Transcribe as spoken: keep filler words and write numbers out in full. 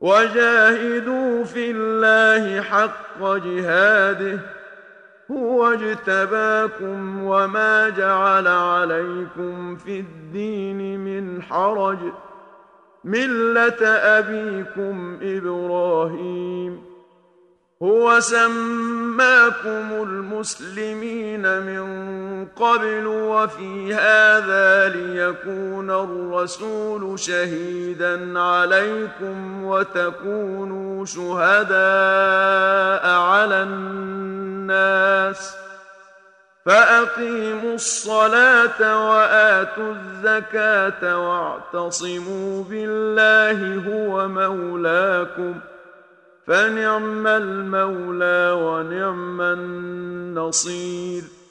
وجاهدوا في الله حق جهاده هو اجتباكم وما جعل عليكم في الدين من حرج ملة أبيكم إبراهيم هو سماكم المسلمين من قبل وفي هذا ليكون الرسول شهيدا عليكم وتكونوا شهداء على الناس فأقيموا الصلاة وآتوا الزكاة واعتصموا بالله هو مولاكم فنعم المولى ونعم النصير